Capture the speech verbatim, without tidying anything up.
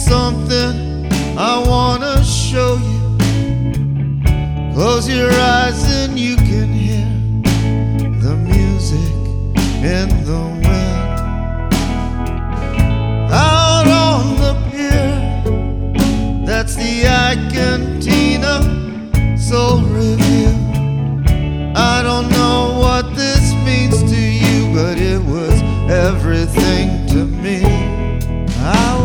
something I wanna show you. Close your eyes and you can hear the music in the wind. Out on the pier, that's the Icantina Soul Review. I don't know what this means to you, but it was everything to me. I